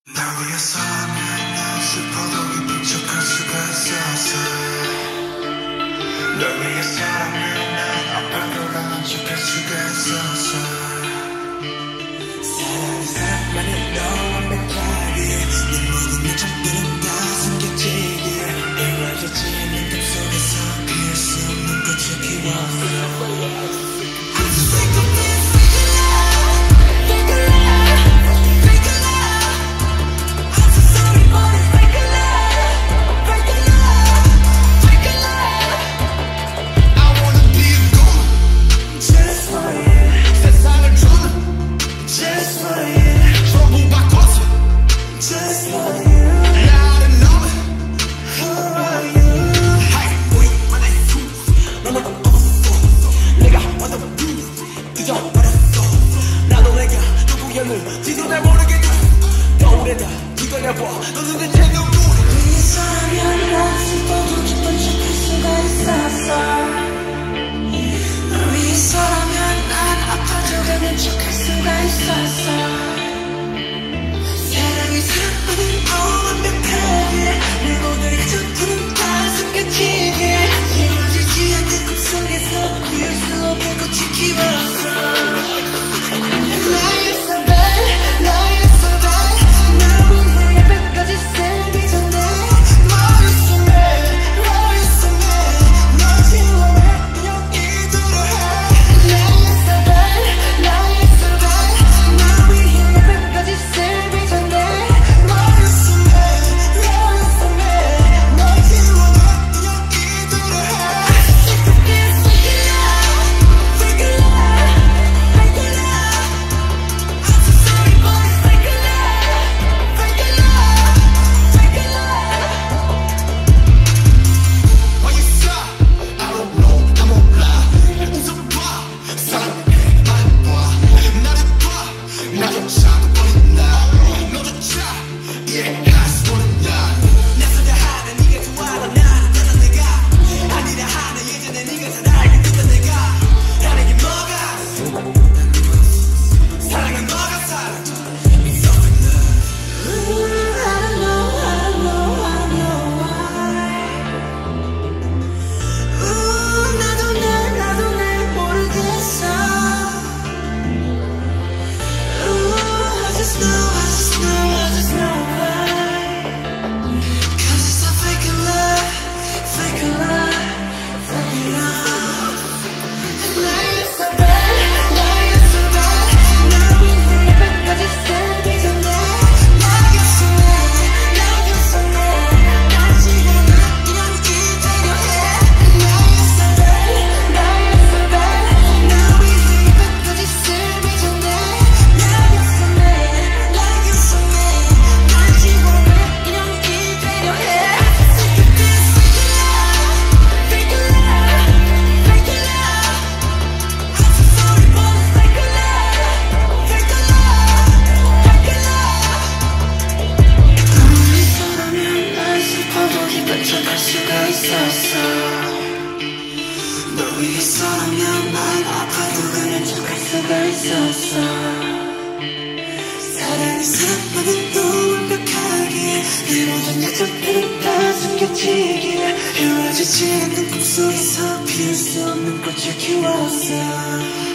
날 위해서라면 난 슬퍼도 기쁜 척할 수가 있었어. 널 위해서라면 난 아파도 강한 척할 수가 있었어. 사랑이 사랑만은 너 완벽하게 네 모든 약점들은 다 숨겨지게 이루어지지 않는 꿈 속에서 피할 수 없는 꽃을 키웠어. 나도 내가 누구였는지도 잘 모르겠다. 겨울에다 뒤걸려봐 너는 대체 누구니. 위해서라면 난 슬퍼도 기쁜 척할 수가 있었어. 널 위해서라면 난 아파도 가는 척할 수가 있었어. 사랑이 사랑하는 너 완벽하게 내 모든 약점들은 다 숨겨지게 이루어지지 않는 꿈속에서 피울 수 없는 꽃이 키웠어. 널 위해서라면 난 아파도 가는 척할 수가 있었어. 사랑이 사랑만은 너 완벽하게 내 모든 약점들은 다 숨겨지게 이루어지지 않는 꿈속에서 피울 수 없는 꽃을 키웠어.